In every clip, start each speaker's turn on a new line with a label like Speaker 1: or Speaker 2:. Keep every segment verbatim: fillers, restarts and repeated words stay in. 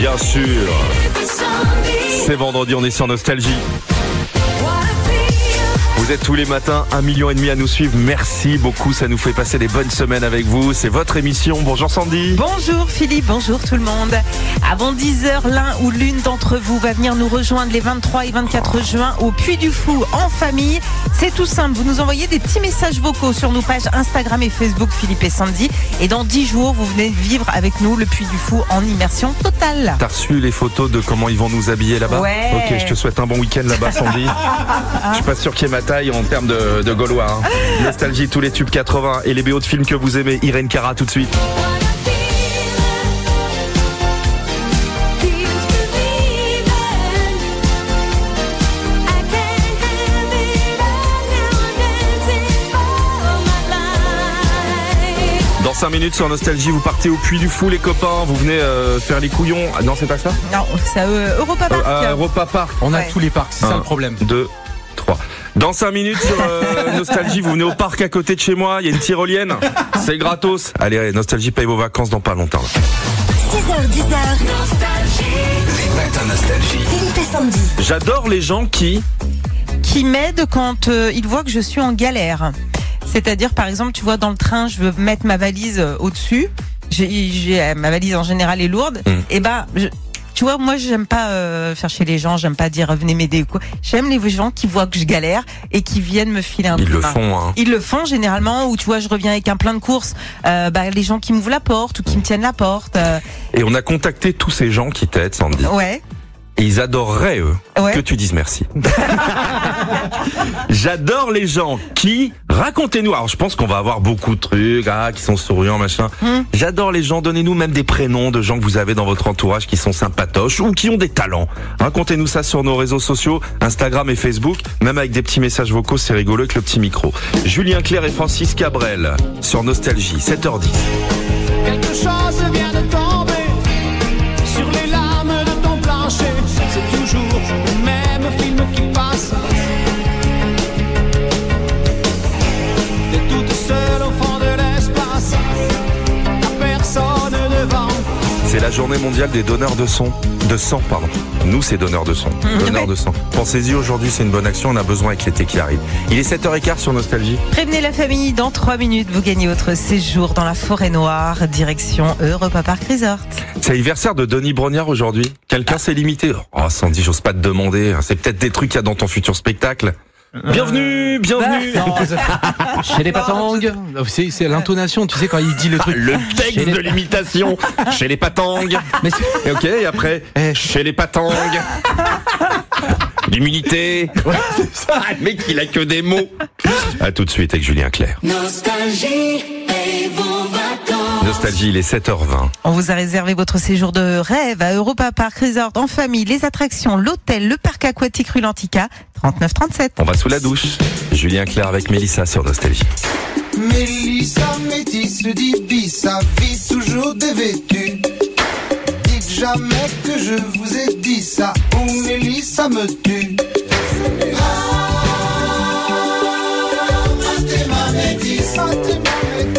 Speaker 1: Bien sûr. C'est vendredi, on est sur Nostalgie. Vous êtes tous les matins un million et demi à nous suivre. Merci beaucoup, ça nous fait passer des bonnes semaines avec vous. C'est votre émission. Bonjour Sandy.
Speaker 2: Bonjour Philippe, bonjour tout le monde. Avant dix heures, l'un ou l'une d'entre vous va venir nous rejoindre les vingt-trois et vingt-quatre juin au Puy du Fou en famille. C'est tout simple, vous nous envoyez des petits messages vocaux sur nos pages Instagram et Facebook Philippe et Sandy. Et dans dix jours, vous venez vivre avec nous le Puy du Fou en immersion totale.
Speaker 1: T'as reçu les photos de comment ils vont nous habiller là-bas?
Speaker 2: Ouais.
Speaker 1: Ok, je te souhaite un bon week-end là-bas Sandy. Je suis pas sûr qu'il y ait ma taille en termes de, de Gaulois. Hein. Nostalgie, tous les tubes quatre-vingts et les B O de films que vous aimez. Irène Cara tout de suite. Dans cinq minutes sur Nostalgie, vous partez au Puy du Fou les copains, vous venez euh, faire les couillons. Ah, non, c'est pas ça?
Speaker 2: Non, c'est à euh, Europa Park.
Speaker 1: Euh, à Europa Park.
Speaker 3: On a
Speaker 2: Ouais.
Speaker 3: tous les parcs, c'est
Speaker 1: Un,
Speaker 3: ça le problème.
Speaker 1: deux, trois. Dans cinq minutes sur euh, Nostalgie, vous venez au parc à côté de chez moi, il y a une tyrolienne, c'est gratos. Allez, Nostalgie paye vos vacances dans pas longtemps.
Speaker 4: six heures, dix heures.
Speaker 5: Les matins Nostalgie.
Speaker 4: Philippe et Sandy.
Speaker 1: J'adore les gens qui...
Speaker 2: Qui m'aide quand euh, il voit que je suis en galère. C'est-à-dire, par exemple, tu vois, dans le train, je veux mettre ma valise euh, au-dessus. J'ai, j'ai, ma valise en général est lourde.
Speaker 1: Mm.
Speaker 2: Et ben, je, tu vois, moi, j'aime pas euh, faire chez les gens. J'aime pas dire venez m'aider ou quoi. J'aime les gens qui voient que je galère et qui viennent me filer un coup
Speaker 1: Ils
Speaker 2: de
Speaker 1: le
Speaker 2: main.
Speaker 1: font, hein.
Speaker 2: Ils le font généralement. Ou tu vois, je reviens avec un plein de courses. Euh, bah, les gens qui m'ouvrent la porte ou qui me tiennent la porte. Euh,
Speaker 1: Et on a contacté tous ces gens qui t'aident, Sandy.
Speaker 2: ouais.
Speaker 1: Et ils adoreraient, eux,
Speaker 2: Ouais.
Speaker 1: que tu dises merci. J'adore les gens qui... Racontez-nous. Alors, je pense qu'on va avoir beaucoup de trucs, ah, qui sont souriants, machin.
Speaker 2: Mm.
Speaker 1: J'adore les gens. Donnez-nous même des prénoms de gens que vous avez dans votre entourage qui sont sympatoches ou qui ont des talents. Racontez-nous ça sur nos réseaux sociaux, Instagram et Facebook. Même avec des petits messages vocaux, c'est rigolo avec le petit micro. Julien Clerc et Francis Cabrel sur Nostalgie, sept heures dix.
Speaker 6: Quelque chose vient de tomber sur les lames de ton plancher. C'est toujours le même film qui passe. T'es toute seule au fond de l'espace. T'as personne devant.
Speaker 1: C'est la journée mondiale des donneurs de son, de sang, pardon. Nous, c'est donneurs de son, donneurs de sang. Pensez-y, aujourd'hui, c'est une bonne action, on a besoin avec l'été qui arrive. Il est sept heures quinze sur Nostalgie.
Speaker 2: Prévenez la famille, dans trois minutes, vous gagnez votre séjour dans la forêt noire, direction Europa Park Resort.
Speaker 1: C'est l'anniversaire de Denis Brognard aujourd'hui. Quelqu'un s'est limité. Oh, Sandy, j'ose pas te demander. C'est peut-être des trucs qu'il y a dans ton futur spectacle. Bienvenue, bienvenue.
Speaker 3: Non, c'est- chez les patangues, c'est, c'est l'intonation, tu sais, quand il dit le truc.
Speaker 1: Le
Speaker 3: Chez
Speaker 1: texte
Speaker 3: les-
Speaker 1: de l'imitation. Chez les patangues.
Speaker 3: Mais c'est-
Speaker 1: Et ok, et après,
Speaker 3: Eh.
Speaker 1: chez les patangues. L'humilité. Ah, le mec, il a que des mots. À tout de suite avec Julien Clerc.
Speaker 4: Nostalgie et vos vacances.
Speaker 1: Nostalgie, il est sept heures vingt.
Speaker 2: On vous a réservé votre séjour de rêve à Europa Park Resort en famille, les attractions, l'hôtel, le parc aquatique rue Lantica, trente-neuf trente-sept.
Speaker 1: On va sous la douche. Julien Clerc avec Mélissa sur Nostalgie.
Speaker 7: Mélissa métisse dit bis, sa vie toujours dévêtue. Dites jamais que je vous ai dit ça, ou Mélissa me tue. Ah, t'es ma métisse, ah, t'es ma métisse.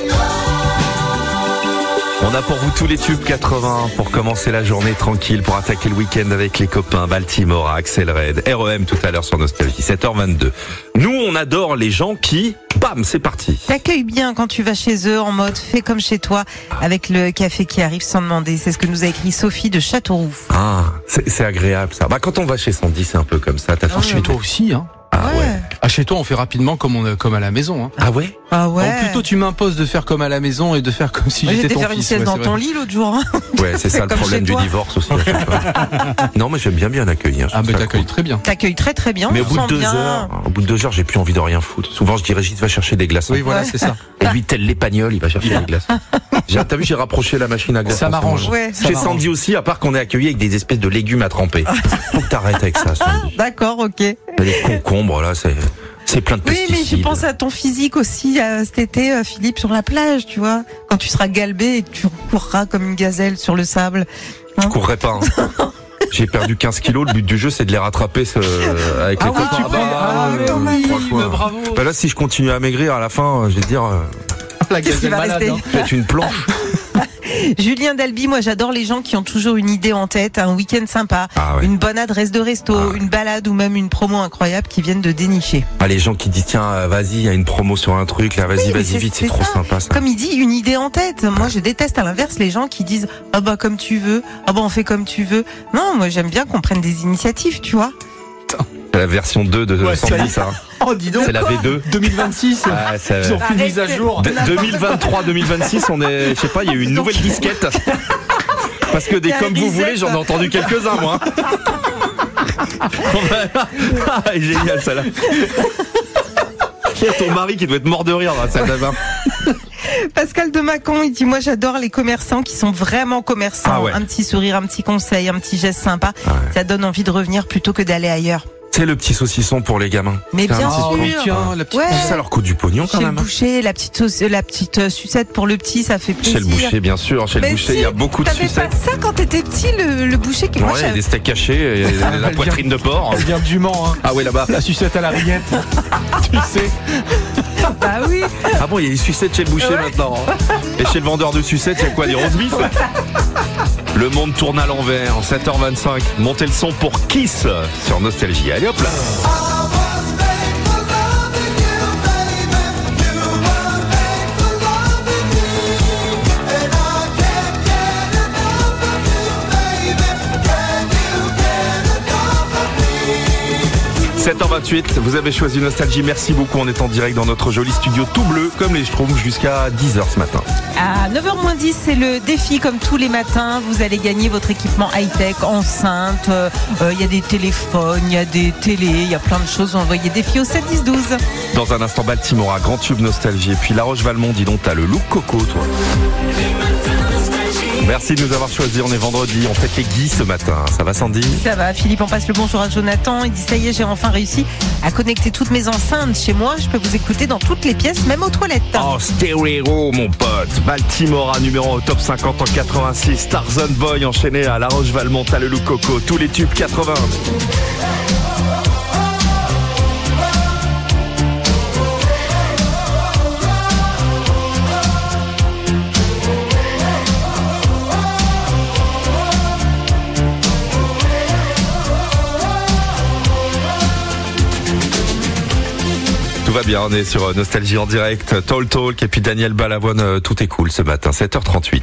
Speaker 1: On a pour vous tous les tubes quatre-vingts pour commencer la journée tranquille, pour attaquer le week-end avec les copains. Baltimore, Axel Red, R E M tout à l'heure sur Nostalgie, sept heures vingt-deux. Nous, on adore les gens qui... Bam, c'est parti.
Speaker 2: T'accueilles bien quand tu vas chez eux en mode fais comme chez toi avec le café qui arrive sans demander. C'est ce que nous a écrit Sophie de Châteauroux.
Speaker 1: Ah, c'est c'est agréable ça. Bah quand on va chez Sandy, c'est un peu comme ça. T'as
Speaker 3: Ah, chez toi aussi, hein.
Speaker 1: Ah ouais.
Speaker 3: Ah, chez toi, on fait rapidement comme on, comme à la maison, hein.
Speaker 1: Ah ouais.
Speaker 2: Ah ouais.
Speaker 3: Donc, plutôt tu m'imposes de faire comme à la maison et de faire comme si
Speaker 2: Moi,
Speaker 3: j'étais
Speaker 2: j'étais
Speaker 3: ton
Speaker 2: faire une
Speaker 3: fils.
Speaker 2: sieste
Speaker 3: Ouais,
Speaker 2: dans
Speaker 3: c'est
Speaker 2: ton
Speaker 3: vrai.
Speaker 2: lit l'autre jour. hein.
Speaker 1: Ouais, c'est ça le
Speaker 2: Comme
Speaker 1: problème
Speaker 2: chez
Speaker 1: du
Speaker 2: toi.
Speaker 1: divorce aussi. à chaque fois. Non, mais j'aime bien bien accueillir.
Speaker 3: Ah, ben t'accueilles très bien.
Speaker 2: T'accueilles très très bien.
Speaker 1: Mais
Speaker 2: on
Speaker 1: au bout de
Speaker 2: sent
Speaker 1: deux
Speaker 2: bien.
Speaker 1: heures, au bout de deux heures, j'ai plus envie de rien foutre. Souvent, je dis Régis va chercher des glaçons.
Speaker 3: Oui, voilà,
Speaker 2: Ouais.
Speaker 3: c'est ça.
Speaker 1: Et lui, tel l'épagnol, il va chercher des glaçons. J'ai- T'as vu, j'ai rapproché la machine à glaçons.
Speaker 3: Ça m'arrange.
Speaker 1: c'est bon.
Speaker 2: Ouais.
Speaker 3: Ça
Speaker 1: Chez
Speaker 3: m'arrange.
Speaker 1: Sandy aussi, à part qu'on est accueilli avec des espèces de légumes à tremper. Faut que t'arrêtes avec ça, Sandy.
Speaker 2: D'accord, ok.
Speaker 1: Les concombres, là, c'est, c'est plein de
Speaker 2: Oui,
Speaker 1: pesticides.
Speaker 2: mais je pense à ton physique aussi euh, cet été, euh, Philippe, sur la plage, tu vois. Quand tu seras galbé et que tu courras comme une gazelle sur le sable.
Speaker 1: Je courrais pas, hein. J'ai perdu quinze kilos. Le but du jeu, c'est de les rattraper ce, avec les
Speaker 3: Ah oui,
Speaker 1: copains.
Speaker 3: tu
Speaker 1: Ah
Speaker 3: peux.
Speaker 1: bah,
Speaker 3: Ah,
Speaker 1: euh,
Speaker 3: mais
Speaker 1: trois
Speaker 3: oui,
Speaker 1: fois.
Speaker 3: mais bravo.
Speaker 1: Bah là, si je continue à maigrir à la fin, je vais te dire, euh,
Speaker 3: La
Speaker 2: Qu'est-ce qui
Speaker 3: gazelle
Speaker 2: va
Speaker 3: malade,
Speaker 2: rester
Speaker 3: hein.
Speaker 1: je vais être une planche.
Speaker 2: Julien Dalby, moi j'adore les gens qui ont toujours une idée en tête, un week-end sympa,
Speaker 1: Ah ouais.
Speaker 2: une bonne adresse de resto,
Speaker 1: Ah ouais.
Speaker 2: une balade ou même une promo incroyable qui viennent de dénicher.
Speaker 1: Ah, les gens qui disent tiens, euh, vas-y, il y a une promo sur un truc, là, vas-y,
Speaker 2: Oui, mais
Speaker 1: vas-y,
Speaker 2: c'est-
Speaker 1: vite, c'est
Speaker 2: c'est
Speaker 1: trop
Speaker 2: ça.
Speaker 1: sympa ça.
Speaker 2: Comme il dit, une idée en tête. Moi je déteste à l'inverse les gens qui disent ah bah comme tu veux, ah bah on fait comme tu veux. Non, moi j'aime bien qu'on prenne des initiatives, tu vois.
Speaker 1: C'est la version deux de
Speaker 3: Ouais,
Speaker 1: Sandy,
Speaker 3: ça y est.
Speaker 1: ça.
Speaker 3: Oh, dis donc.
Speaker 1: C'est la V deux.
Speaker 3: deux mille vingt-six.
Speaker 1: Ah, ça-
Speaker 3: Ils ont fait une mise à
Speaker 2: Arrêtez.
Speaker 3: jour.
Speaker 1: De- deux mille vingt-trois deux mille vingt-six, on est, je sais pas, il y a eu une nouvelle disquette. Parce que des
Speaker 2: Il y a
Speaker 1: comme
Speaker 2: la
Speaker 1: vous voulez,
Speaker 2: disette.
Speaker 1: j'en ai entendu quelques-uns, moi. Ah, elle est géniale, celle-là. Il y a ton mari qui doit être mort de rire, là, celle là.
Speaker 2: Pascal de Mâcon, il dit moi j'adore les commerçants qui sont vraiment commerçants.
Speaker 1: Ah ouais.
Speaker 2: Un petit sourire, un petit conseil, un petit geste sympa.
Speaker 1: Ah ouais.
Speaker 2: Ça donne envie de revenir plutôt que d'aller ailleurs.
Speaker 1: C'est le petit saucisson pour les gamins.
Speaker 2: Mais
Speaker 1: C'est un
Speaker 2: bien
Speaker 1: petit
Speaker 3: Oh,
Speaker 2: sûr.
Speaker 3: oui, tiens, la petite.
Speaker 2: Ouais.
Speaker 1: Ça leur coûte du pognon quand
Speaker 2: Chez le
Speaker 1: même. hein.
Speaker 2: boucher, la petite sauce, la petite euh, sucette pour le petit, ça fait plaisir.
Speaker 1: Chez le boucher, bien sûr. Chez le
Speaker 2: Mais
Speaker 1: boucher, il
Speaker 2: si,
Speaker 1: y a beaucoup de
Speaker 2: T'avais pas
Speaker 1: sucettes.
Speaker 2: ça quand t'étais petit, le, le boucher qui moi
Speaker 1: Ouais, il y a
Speaker 2: j'avais-
Speaker 1: des steaks cachés, et la
Speaker 3: Elle
Speaker 1: poitrine de porc.
Speaker 3: Elle vient du Mans, hein.
Speaker 1: Ah ouais, là-bas.
Speaker 3: La sucette à la rillette. Tu sais.
Speaker 2: Ah oui.
Speaker 1: Ah bon, il y a des sucettes chez le boucher maintenant. hein. Et chez le vendeur de sucettes, il y a quoi, des roast beef? Le monde tourne à l'envers, sept heures vingt-cinq. Montez le son pour Kiss sur Nostalgie. Allez hop là. sept heures vingt-huit, vous avez choisi Nostalgie, merci beaucoup, on est en direct dans notre joli studio tout bleu, comme les Schtroumpfs, jusqu'à dix heures ce matin.
Speaker 2: À neuf heures moins dix, c'est le défi comme tous les matins. Vous allez gagner votre équipement high-tech, enceinte. Il euh, euh, y a des téléphones, il y a des télés, il y a plein de choses. Envoyez défi au sept dix douze.
Speaker 1: Dans un instant, Baltimora, grand tube Nostalgie, et puis La Roche-Valmont, dis donc, t'as le look coco, toi. Merci de nous avoir choisis, on est vendredi, on fête les Guy ce matin, ça va Sandy?
Speaker 2: Ça va, Philippe, on passe le bonjour à Jonathan. Il dit ça y est, j'ai enfin réussi à connecter toutes mes enceintes chez moi. Je peux vous écouter dans toutes les pièces, même aux toilettes.
Speaker 1: Oh, stéréo, mon pote. Baltimora, numéro au top cinquante en quatre-vingt-six. Tarzan Boy, enchaîné à La Roche-Valmont, t'as le look coco. Tous les tubes quatre-vingts. Tout va bien, on est sur Nostalgie en direct, Tall Talk et puis Daniel Balavoine, euh, tout est cool ce matin, sept heures trente-huit.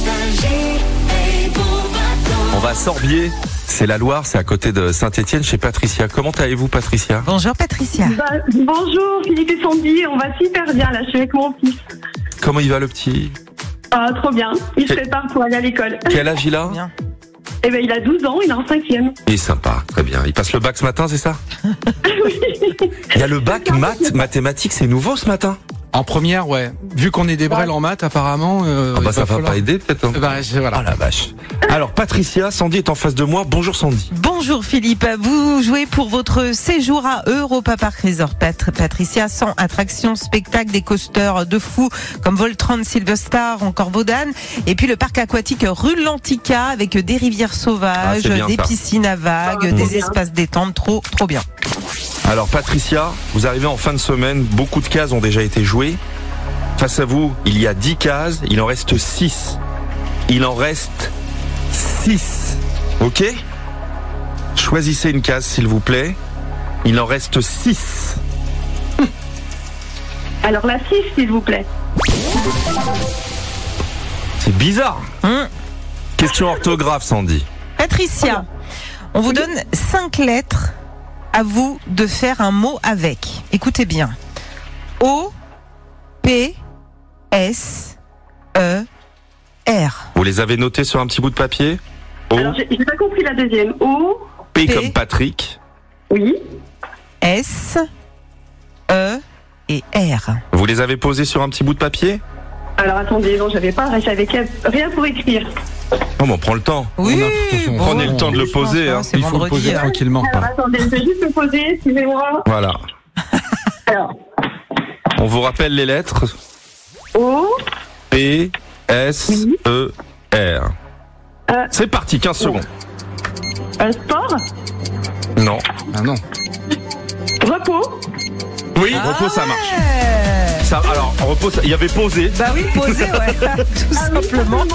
Speaker 1: On va à Sorbier, c'est la Loire, c'est à côté de Saint-Étienne chez Patricia. Comment allez-vous Patricia?
Speaker 2: Bonjour Patricia.
Speaker 8: Bah, bonjour Philippe et Sandy, on va super bien là, je suis avec mon fils.
Speaker 1: Comment il va le petit?
Speaker 8: Ah, trop bien, il se
Speaker 1: Quel-
Speaker 8: prépare pour aller à l'école.
Speaker 1: Quel âge il a?
Speaker 2: Bien.
Speaker 8: Eh ben il a douze ans, il est en cinquième.
Speaker 1: Il est sympa, très bien. Il passe le bac ce matin, c'est ça? Il y a le bac maths, mathématiques, c'est nouveau ce matin?
Speaker 3: En première, ouais. Vu qu'on est des brels en maths, apparemment. Euh,
Speaker 1: Ah bah
Speaker 3: il
Speaker 1: ça va
Speaker 3: falloir-
Speaker 1: pas aider peut-être. hein.
Speaker 3: Bah, je- voilà.
Speaker 1: Oh la vache. Alors Patricia, Sandy est en face de moi. Bonjour Sandy.
Speaker 2: Bonjour Philippe, vous jouez pour votre séjour à Europa Park Resort. Pat- Patricia, cent attractions, spectacles, des coasters de fous comme Voltron, Silver Star, encore Vaudane. Et puis le parc aquatique rue Lantica avec des rivières sauvages,
Speaker 1: Ah, c'est bien
Speaker 2: des
Speaker 1: ça.
Speaker 2: piscines à vagues,
Speaker 8: Ah,
Speaker 2: des
Speaker 8: trop bien.
Speaker 2: espaces détente, trop, trop bien.
Speaker 1: Alors Patricia, vous arrivez en fin de semaine, beaucoup de cases ont déjà été jouées. Face à vous, il y a dix cases, il en reste six. Il en reste six. Ok? Choisissez une case s'il vous plaît. Il en reste six.
Speaker 8: Alors la six s'il vous plaît.
Speaker 1: C'est bizarre.
Speaker 2: Hum.
Speaker 1: Question orthographe Sandy.
Speaker 2: Patricia, on vous donne cinq lettres. À vous de faire un mot avec. Écoutez bien. O, P, S, E, R.
Speaker 1: Vous les avez notés sur un petit bout de papier? O,
Speaker 8: Alors j'ai j'ai pas compris la deuxième. O,
Speaker 1: P
Speaker 2: P.
Speaker 1: comme Patrick.
Speaker 8: oui.
Speaker 2: S, E et R.
Speaker 1: Vous les avez posés sur un petit bout de papier?
Speaker 8: Alors attendez, non j'avais pas, j'avais rien pour écrire.
Speaker 1: Oh, mais on prend le temps.
Speaker 2: Oui,
Speaker 3: bon,
Speaker 1: Prenez le temps de le
Speaker 2: je pense
Speaker 1: poser.
Speaker 2: pas,
Speaker 1: hein.
Speaker 2: c'est
Speaker 3: Il faut le
Speaker 2: vendredi.
Speaker 3: poser
Speaker 2: hein.
Speaker 3: tranquillement.
Speaker 8: Alors attendez, je vais juste me poser, excusez-moi.
Speaker 1: Voilà.
Speaker 8: Alors,
Speaker 1: On vous rappelle les lettres.
Speaker 8: O,
Speaker 1: P, S,
Speaker 8: Oui.
Speaker 1: E, R.
Speaker 8: Euh.
Speaker 1: C'est parti, quinze secondes.
Speaker 8: euh, sport,
Speaker 1: Non.
Speaker 3: Ah non.
Speaker 8: repos,
Speaker 1: Oui, repos, ça marche.
Speaker 2: Ouais.
Speaker 1: Ça, alors, repos, ça- il y avait posé.
Speaker 2: Bah oui, posé, ouais, tout simplement.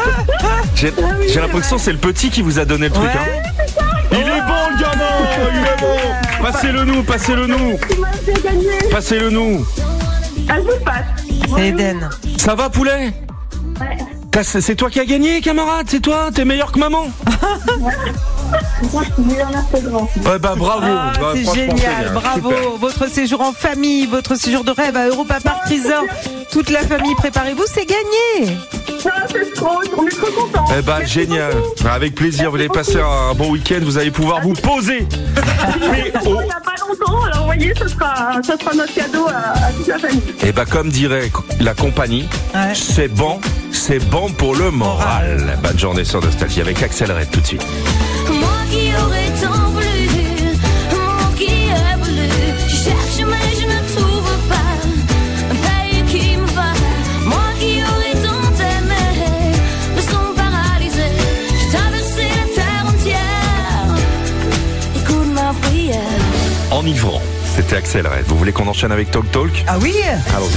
Speaker 1: J'ai, j'ai l'impression que c'est le petit qui vous a donné le truc.
Speaker 2: Ouais.
Speaker 1: Hein. Il est bon le gamin, il est bon. Passez-le nous, passez-le nous.
Speaker 8: Tu m'as fait gagner.
Speaker 1: Passez-le nous.
Speaker 8: Ah, je vous passe.
Speaker 2: C'est Eden.
Speaker 1: Ça va poulet?
Speaker 8: Ouais.
Speaker 1: T'as- C'est c'est toi qui as gagné camarade, c'est toi? T'es meilleur que maman?
Speaker 8: Moi, je suis millionnaire, c'est grand.
Speaker 1: Ouais bah bravo.
Speaker 2: Ah,
Speaker 1: Bah,
Speaker 2: c'est
Speaker 1: franchement,
Speaker 2: génial,
Speaker 1: bien.
Speaker 2: bravo.
Speaker 1: Super.
Speaker 2: Votre séjour en famille, votre séjour de rêve à Europa Park Resort. Toute la famille, préparez-vous, c'est gagné.
Speaker 8: Ah, c'est trop, on est trop contents.
Speaker 1: Eh bah génial, avec plaisir, vous allez passer un bon week-end, vous allez pouvoir vous poser. Mais
Speaker 8: Il
Speaker 1: oh.
Speaker 8: n'y a pas longtemps, alors vous voyez, ce sera, ce sera notre cadeau à, à toute la famille.
Speaker 1: Et bah comme dirait la compagnie,
Speaker 2: Ouais.
Speaker 1: c'est bon, c'est bon pour le moral. Bonne journée sur Nostalgie avec Axel Red tout de suite.
Speaker 4: Moi qui aurais tant voulu, moi qui ai voulu, je cherche mais je ne trouve pas un pays qui me va. Moi qui aurais tant aimé, me sens paralysé, j'ai traversé la terre entière, écoute ma prière.
Speaker 1: Enivrant, c'était Axel Red. Vous voulez qu'on enchaîne avec Talk Talk?
Speaker 2: Ah oui.
Speaker 1: Allons-y.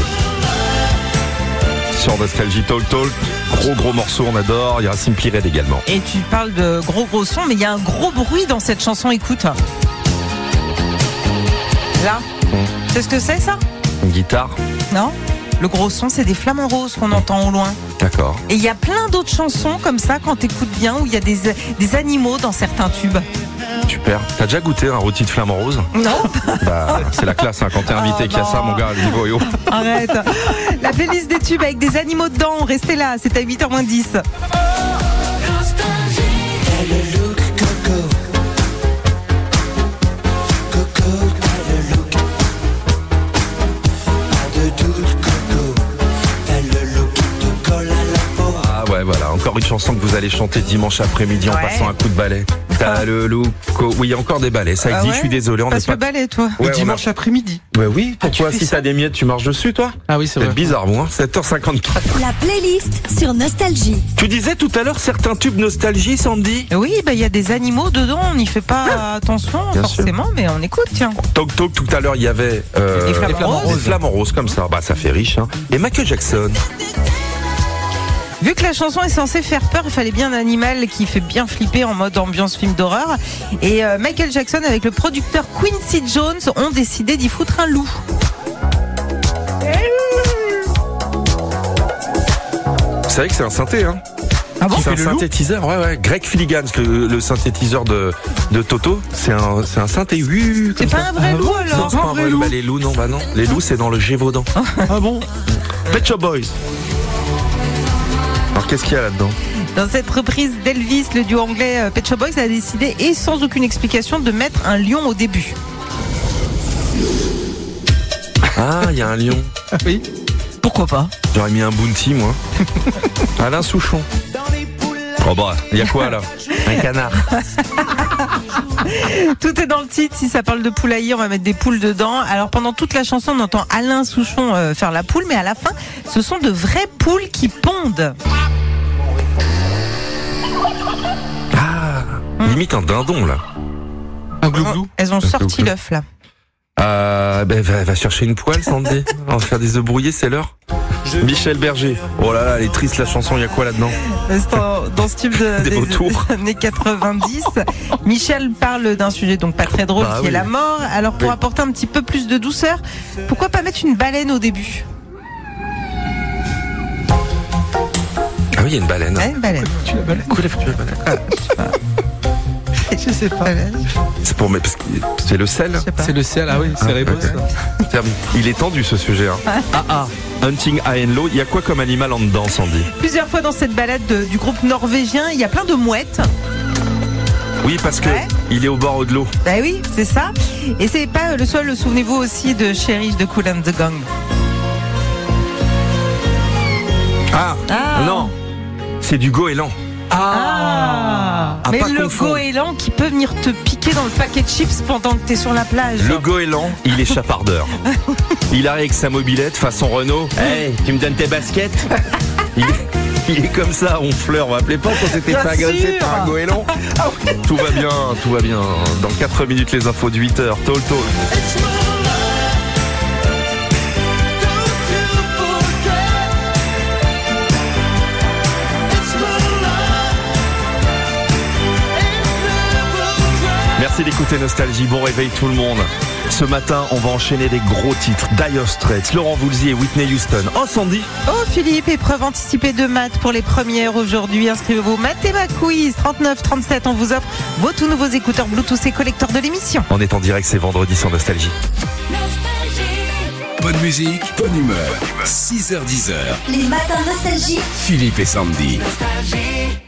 Speaker 1: Sur Nostalgie Talk Talk, gros gros morceau, on adore. Il y aura Simply Red également.
Speaker 2: Et tu parles de gros gros sons, mais il y a un gros bruit dans cette chanson, écoute. Là.
Speaker 1: Mmh.
Speaker 2: C'est ce que c'est ça?
Speaker 1: Une guitare,
Speaker 2: Non? Le gros son, c'est des flamants roses qu'on entend au loin.
Speaker 1: d'accord.
Speaker 2: Et il y a plein d'autres chansons comme ça, quand t'écoutes bien, où il y a des, des animaux dans certains tubes.
Speaker 1: Super. T'as déjà goûté un rôti de flamant rose?
Speaker 2: Non?
Speaker 1: Bah, c'est la classe hein, quand t'es invité
Speaker 2: Ah,
Speaker 1: qu'il y a ça,
Speaker 2: non.
Speaker 1: mon gars, le niveau est haut.
Speaker 2: Arrête. La playlist des tubes avec des animaux dedans, restez là, c'est à huit heures moins dix.
Speaker 1: Ah ouais, voilà, encore une chanson que vous allez chanter dimanche après-midi en
Speaker 2: Ouais.
Speaker 1: passant un coup de balai. T'as le look. Oui, il y a encore des balais, ça
Speaker 2: Ah
Speaker 1: existe,
Speaker 2: ouais
Speaker 1: je suis désolé, on n'est
Speaker 2: Passe
Speaker 1: pas.
Speaker 2: le balai, toi.
Speaker 1: Ouais,
Speaker 3: Le
Speaker 1: on a-
Speaker 3: dimanche après-midi.
Speaker 1: Ouais, oui, pourquoi
Speaker 2: fais
Speaker 1: si
Speaker 2: ça
Speaker 1: t'as des miettes, tu marches dessus, toi?
Speaker 3: Ah oui, c'est
Speaker 1: C'est
Speaker 3: vrai.
Speaker 1: bizarre, moi, hein, sept heures cinquante-quatre.
Speaker 4: La playlist sur Nostalgie.
Speaker 1: Tu disais tout à l'heure certains tubes nostalgie, Sandy?
Speaker 2: Oui, bah il y a des animaux dedans, on n'y fait pas attention
Speaker 1: Bien
Speaker 2: forcément, mais on écoute, tiens.
Speaker 1: Toc Toc, tout à l'heure, il y avait euh,
Speaker 2: Des flamants
Speaker 1: des
Speaker 2: roses.
Speaker 1: flamants roses comme ça. Bah, ça fait riche, hein. Et Michael Jackson.
Speaker 2: Vu que la chanson est censée faire peur, il fallait bien un animal qui fait bien flipper en mode ambiance film d'horreur. Et euh, Michael Jackson avec le producteur Quincy Jones ont décidé d'y foutre un loup.
Speaker 1: Vous savez que c'est un synthé, hein?
Speaker 2: Ah bon?
Speaker 1: C'est un
Speaker 3: fait le loup
Speaker 1: synthétiseur, ouais, ouais. Greg Filligan, le, le synthétiseur de, de Toto, c'est un, c'est un synthé. Oui,
Speaker 2: C'est
Speaker 1: comme
Speaker 2: pas
Speaker 1: ça.
Speaker 2: un vrai loup
Speaker 1: Non,
Speaker 2: alors?
Speaker 1: c'est pas un vrai loup. Bah, les loups, non, bah non. Les loups, c'est dans le Gévaudan.
Speaker 3: Ah bon?
Speaker 1: Pet Shop Boys. Alors, qu'est-ce qu'il y a là-dedans?
Speaker 2: Dans cette reprise d'Elvis, le duo anglais euh, Pet Shop Boys a décidé, et sans aucune explication, de mettre un lion au début.
Speaker 1: Ah, il y a un lion.
Speaker 3: Oui.
Speaker 2: Pourquoi pas?
Speaker 1: J'aurais mis un bounty, moi. Alain Souchon. Oh bah, il y a quoi là? Un canard.
Speaker 2: Tout est dans le titre. Si ça parle de poulailler, on va mettre des poules dedans. Alors pendant toute la chanson, on entend Alain Souchon euh, faire la poule, mais à la fin, ce sont de vraies poules qui pondent.
Speaker 1: Ah, limite un dindon là.
Speaker 3: Un glouglou.
Speaker 2: Elles ont sorti
Speaker 1: glouglou.
Speaker 2: l'œuf là.
Speaker 1: Euh, ben, va, va chercher une poêle, Sandy. On va faire des œufs brouillés, c'est l'heure. Michel Berger. Oh là là, elle est triste la chanson, il y a quoi là-dedans?
Speaker 2: C'est dans, dans ce type de,
Speaker 1: Des
Speaker 2: des,
Speaker 1: vautours.
Speaker 2: des années quatre-vingt-dix. Michel parle d'un sujet donc pas très drôle
Speaker 1: Bah
Speaker 2: qui
Speaker 1: oui.
Speaker 2: est la mort. Alors pour
Speaker 1: Oui.
Speaker 2: apporter un petit peu plus de douceur, pourquoi pas mettre une baleine au début?
Speaker 1: Ah oui, il y a une baleine.
Speaker 2: Ouais, une baleine.
Speaker 3: Tu la baleine?
Speaker 1: Pourquoi il a foutu la baleine?
Speaker 3: Je sais pas.
Speaker 1: C'est pour, mais parce que c'est le sel.
Speaker 2: Je sais pas.
Speaker 3: C'est le sel, ah oui, c'est
Speaker 1: Ah,
Speaker 3: rébos,
Speaker 1: ok.
Speaker 3: ça.
Speaker 1: Tiens, Il est tendu ce sujet. Hein. Ah ah. Hunting High and Low. Il y a quoi comme animal en dedans, Sandy?
Speaker 2: Plusieurs fois dans cette balade de- du groupe norvégien, il y a plein de mouettes.
Speaker 1: Oui, parce que
Speaker 2: Ouais.
Speaker 1: il est au bord de l'eau.
Speaker 2: Bah oui, c'est ça. Et c'est pas le seul, souvenez-vous aussi de Cherish de Kool and the Gang.
Speaker 1: Ah,
Speaker 2: Ah.
Speaker 1: non, c'est du goéland.
Speaker 2: Ah,
Speaker 1: À
Speaker 2: mais
Speaker 1: pas
Speaker 2: le
Speaker 1: confondre.
Speaker 2: goéland qui peut venir te piquer dans le paquet de chips pendant que t'es sur la plage.
Speaker 1: Le goéland, il est chapardeur. Il arrive avec sa mobilette façon Renault. Hey, tu me donnes tes baskets? il, est, il est comme ça, on fleur. On va appeler pas quand c'était
Speaker 2: Bien
Speaker 1: pas agressé
Speaker 2: sûr.
Speaker 1: par un goéland. Tout va bien, tout va bien. Dans quatre minutes, les infos de huit heures. Tol tol.
Speaker 4: It's
Speaker 1: Merci d'écouter Nostalgie. Bon réveil tout le monde. Ce matin, on va enchaîner des gros titres. Dire Straits, Laurent Voulzy et Whitney Houston. Oh Sandy.
Speaker 2: Oh Philippe, épreuve anticipée de maths pour les premières aujourd'hui. Inscrivez-vous Mathéma Quiz trente-neuf trente-sept. On vous offre vos tout nouveaux écouteurs Bluetooth et collecteurs de l'émission.
Speaker 1: On est en direct, c'est vendredi sur Nostalgie.
Speaker 5: Bonne musique, bonne humeur. six heures dix heures.
Speaker 4: Les matins Nostalgie.
Speaker 5: Philippe et Sandy.
Speaker 4: Nostalgie.